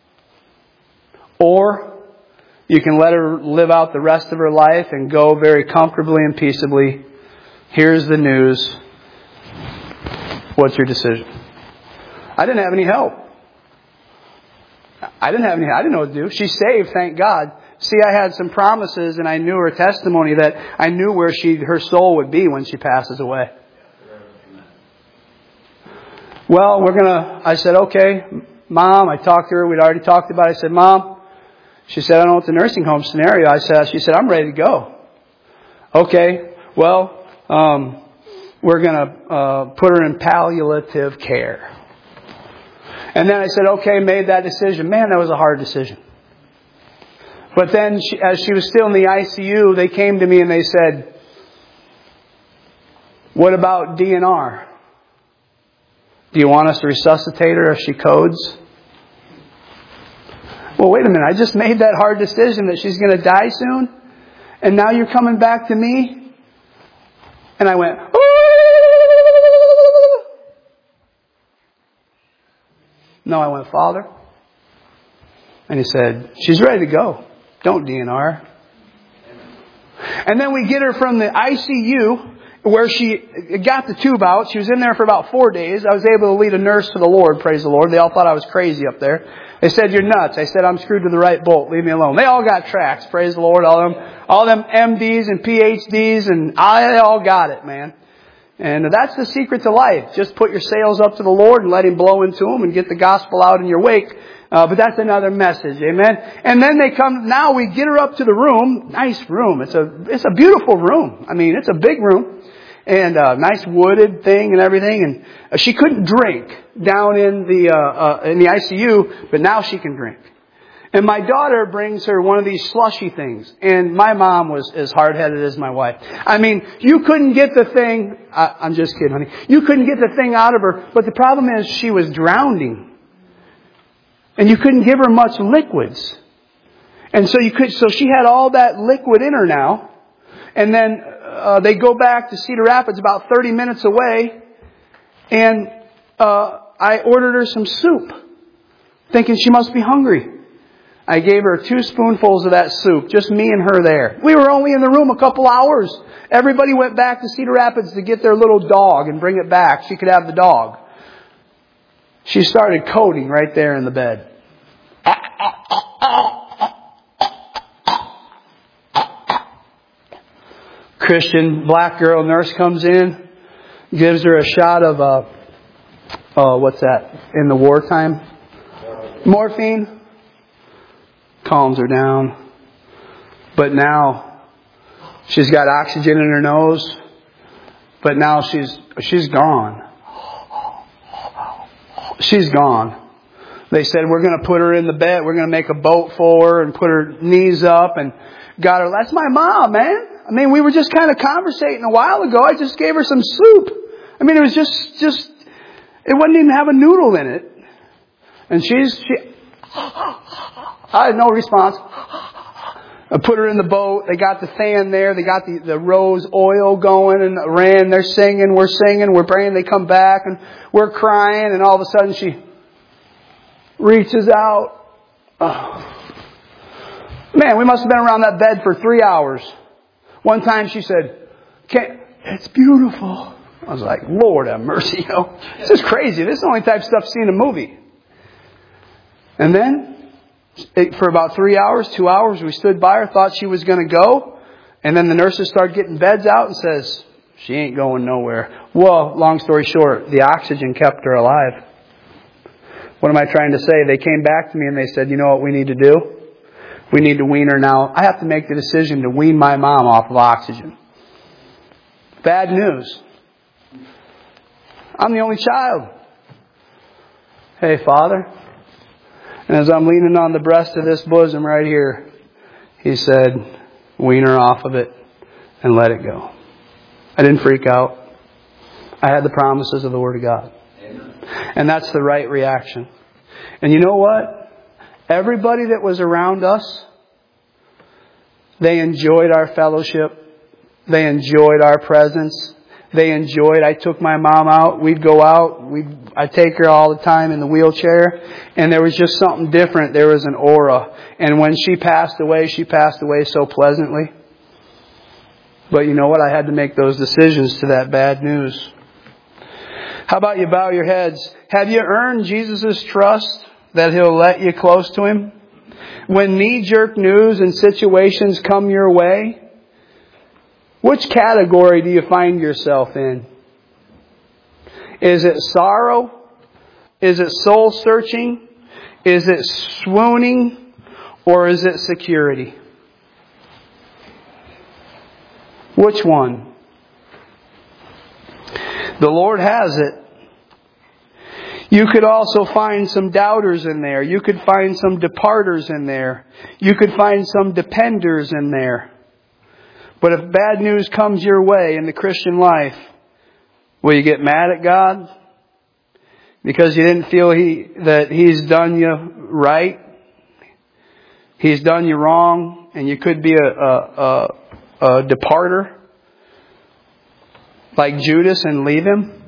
Or you can let her live out the rest of her life and go very comfortably and peaceably. Here's the news. What's your decision? I didn't have any help. I didn't have any, I didn't know what to do. She's saved, thank God. See, I had some promises and I knew her testimony that I knew where she, her soul would be when she passes away. Well, we're going to, I said, okay, Mom, I talked to her. We'd already talked about it. I said, Mom, she said, I don't know what the nursing home scenario. I said, she said, I'm ready to go. Okay, well, um, we're going to uh, put her in palliative care. And then I said, okay, made that decision. Man, that was a hard decision. But then she, as she was still in the I C U, they came to me and they said, what about D N R? Do you want us to resuscitate her if she codes? Well, wait a minute. I just made that hard decision that she's going to die soon. And now you're coming back to me? And I went, ooh! No, I went, Father. And He said, she's ready to go. Don't D N R. And then we get her from the I C U where she got the tube out. She was in there for about four days. I was able to lead a nurse to the Lord, praise the Lord. They all thought I was crazy up there. They said, you're nuts. I said, I'm screwed to the right bolt. Leave me alone. They all got tracks, praise the Lord. All them, all them M Ds and P H Ds and I, they all got it, man. And that's the secret to life. Just put your sails up to the Lord and let Him blow into them and get the gospel out in your wake. Uh, but that's another message, amen. And then they come. Now we get her up to the room. Nice room. It's a it's a beautiful room. I mean, it's a big room and a nice wooded thing and everything. And uh, she couldn't drink down in the uh, uh, in the I C U, but now she can drink. And my daughter brings her one of these slushy things. And my mom was as hard-headed as my wife. I mean, you couldn't get the thing. I, I'm just kidding, honey. You couldn't get the thing out of her. But the problem is she was drowning. And you couldn't give her much liquids. And so you could, so she had all that liquid in her now. And then uh, they go back to Cedar Rapids about thirty minutes away. And uh, I ordered her some soup, thinking she must be hungry. I gave her two spoonfuls of that soup, just me and her there. We were only in the room a couple hours. Everybody went back to Cedar Rapids to get their little dog and bring it back. She could have the dog. She started coding right there in the bed. Christian black girl nurse comes in, gives her a shot of, uh, uh, what's that, in the wartime? Morphine. Calms her down. But now she's got oxygen in her nose. But now she's she's gone. She's gone. They said, we're going to put her in the bed. We're going to make a boat for her and put her knees up and got her. That's my mom, man. I mean, we were just kind of conversating a while ago. I just gave her some soup. I mean, it was just, just, it wouldn't even have a noodle in it. And she's, she, I had no response. I put her in the boat. They got the fan there. They got the, the rose oil going and ran. They're singing. We're singing. We're praying. They come back and we're crying. And all of a sudden she reaches out. Oh. Man, we must have been around that bed for three hours. One time she said, "Can't, it's beautiful." I was like, Lord have mercy, you know. This is crazy. This is the only type of stuff seen in a movie. And then, it, for about three hours, two hours, we stood by her, thought she was going to go. And then the nurses started getting beds out and says, she ain't going nowhere. Well, long story short, the oxygen kept her alive. What am I trying to say? They came back to me and they said, you know what we need to do? We need to wean her now. I have to make the decision to wean my mom off of oxygen. Bad news. I'm the only child. Hey, Father. And as I'm leaning on the breast of this bosom right here, He said, wean her off of it and let it go. I didn't freak out. I had the promises of the Word of God. Amen. And that's the right reaction. And you know what? Everybody that was around us, they enjoyed our fellowship. They enjoyed our presence. They enjoyed. I took my mom out. We'd go out. We'd, I'd take her all the time in the wheelchair. And there was just something different. There was an aura. And when she passed away, she passed away so pleasantly. But you know what? I had to make those decisions to that bad news. How about you bow your heads? Have you earned Jesus' trust that He'll let you close to Him? When knee-jerk news and situations come your way, which category do you find yourself in? Is it sorrow? Is it soul-searching? Is it swooning? Or is it security? Which one? The Lord has it. You could also find some doubters in there. You could find some departers in there. You could find some dependers in there. But if bad news comes your way in the Christian life, will you get mad at God? Because you didn't feel he that He's done you right? He's done you wrong, and you could be a, a, a, a departer like Judas and leave Him?